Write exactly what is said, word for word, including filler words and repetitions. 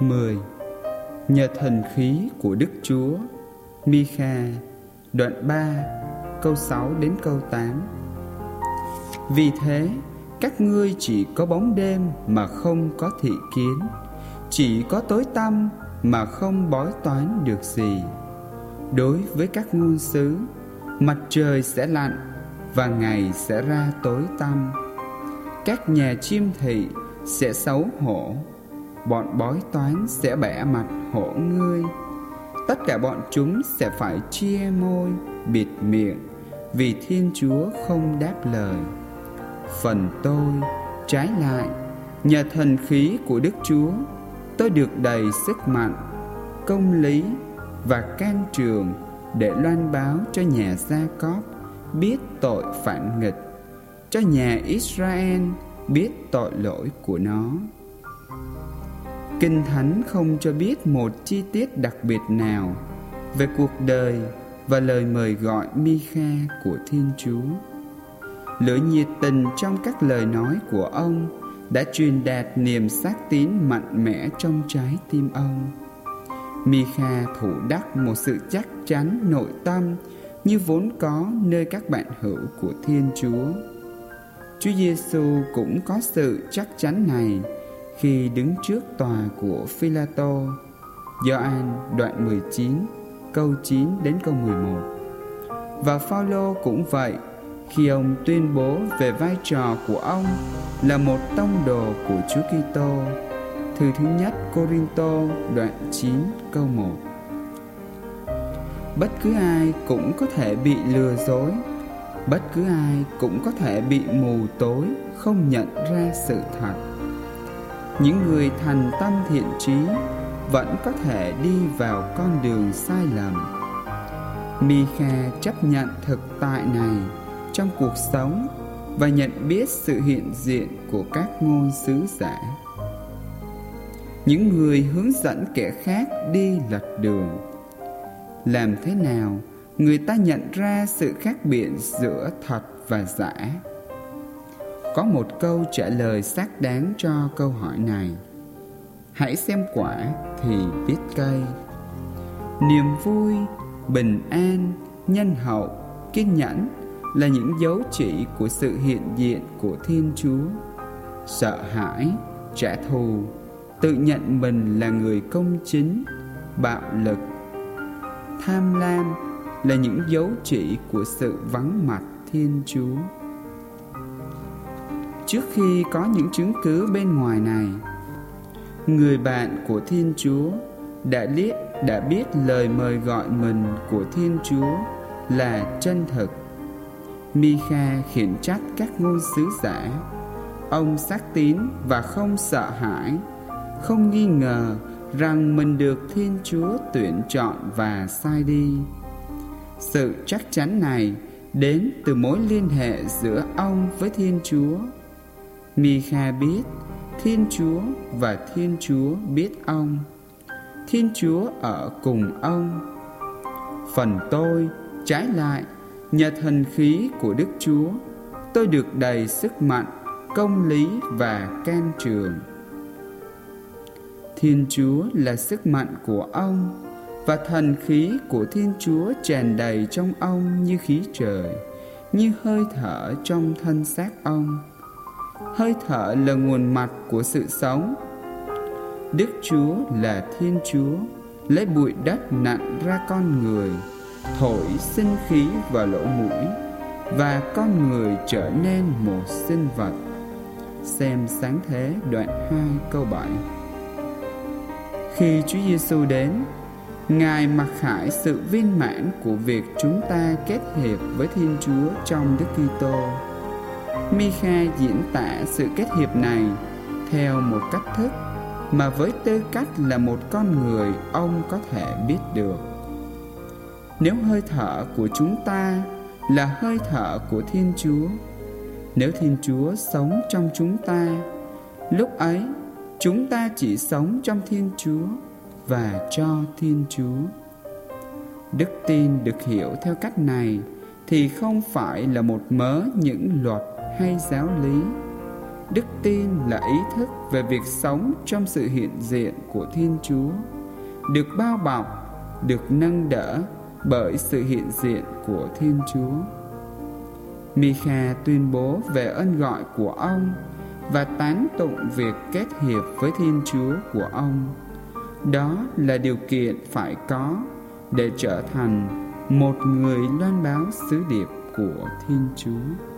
mười. Nhờ thần khí của Đức Chúa. Mi-kha đoạn ba câu sáu đến câu tám. Vì thế các ngươi chỉ có bóng đêm mà không có thị kiến, chỉ có tối tăm mà không bói toán được gì. Đối với các ngôn sứ, mặt trời sẽ lặn và ngày sẽ ra tối tăm. Các nhà chiêm thị sẽ xấu hổ, bọn bói toán sẽ bẻ mặt hổ ngươi. Tất cả bọn chúng sẽ phải chia môi, bịt miệng, vì Thiên Chúa không đáp lời. Phần tôi, trái lại, nhờ thần khí của Đức Chúa, tôi được đầy sức mạnh, công lý và can trường để loan báo cho nhà Gia-cóp biết tội phản nghịch, cho nhà Israel biết tội lỗi của nó. Kinh Thánh không cho biết một chi tiết đặc biệt nào về cuộc đời và lời mời gọi Mi-kha của Thiên Chúa. Lửa nhiệt tình trong các lời nói của ông đã truyền đạt niềm xác tín mạnh mẽ trong trái tim ông. Mi-kha thủ đắc một sự chắc chắn nội tâm như vốn có nơi các bạn hữu của Thiên Chúa. Chúa Giêsu cũng có sự chắc chắn này khi đứng trước tòa của Phi-la-tô. Gioan đoạn mười chín câu chín đến câu mười một. Và Phao-lô cũng vậy khi ông tuyên bố về vai trò của ông là một tông đồ của Chúa Kitô. Thư thứ nhất Cô-rinh-tô đoạn chín câu một. Bất cứ ai cũng có thể bị lừa dối, bất cứ ai cũng có thể bị mù tối, không nhận ra sự thật. Những người thành tâm thiện trí vẫn có thể đi vào con đường sai lầm. Mi-kha chấp nhận thực tại này trong cuộc sống và nhận biết sự hiện diện của các ngôn sứ giả. Những người hướng dẫn kẻ khác đi lệch đường. Làm thế nào người ta nhận ra sự khác biệt giữa thật và giả? Có một câu trả lời xác đáng cho câu hỏi này. Hãy xem quả thì biết cây. Niềm vui, bình an, nhân hậu, kiên nhẫn là những dấu chỉ của sự hiện diện của Thiên Chúa. Sợ hãi, trả thù, tự nhận mình là người công chính, bạo lực, tham lam là những dấu chỉ của sự vắng mặt Thiên Chúa. Trước khi có những chứng cứ bên ngoài này, người bạn của Thiên Chúa đã biết, đã biết lời mời gọi mình của Thiên Chúa là chân thực. Mi-kha khiển trách các ngôn sứ giả. Ông xác tín và không sợ hãi, không nghi ngờ rằng mình được Thiên Chúa tuyển chọn và sai đi. Sự chắc chắn này đến từ mối liên hệ giữa ông với Thiên Chúa. Mi-kha biết Thiên Chúa và Thiên Chúa biết ông. Thiên Chúa ở cùng ông. Phần tôi, trái lại, nhờ thần khí của Đức Chúa, tôi được đầy sức mạnh, công lý và can trường. Thiên Chúa là sức mạnh của ông, và thần khí của Thiên Chúa tràn đầy trong ông như khí trời, như hơi thở trong thân xác ông. Hơi thở là nguồn mạch của sự sống. Đức Chúa là Thiên Chúa, lấy bụi đất nặn ra con người, thổi sinh khí vào lỗ mũi, và con người trở nên một sinh vật. Xem Sáng Thế đoạn hai câu bảy. Khi Chúa Giêsu đến, Ngài mặc khải sự viên mãn của việc chúng ta kết hiệp với Thiên Chúa trong Đức Kitô. Mi-kha diễn tả sự kết hiệp này theo một cách thức mà với tư cách là một con người ông có thể biết được. Nếu hơi thở của chúng ta là hơi thở của Thiên Chúa, nếu Thiên Chúa sống trong chúng ta, lúc ấy chúng ta chỉ sống trong Thiên Chúa và cho Thiên Chúa. Đức tin được hiểu theo cách này thì không phải là một mớ những luật hay giáo lý, Đức tin là ý thức về việc sống trong sự hiện diện của Thiên Chúa, được bao bọc, được nâng đỡ bởi sự hiện diện của Thiên Chúa. Mi-kha tuyên bố về ân gọi của ông và tán tụng việc kết hiệp với Thiên Chúa của ông. Đó là điều kiện phải có để trở thành một người loan báo sứ điệp của Thiên Chúa.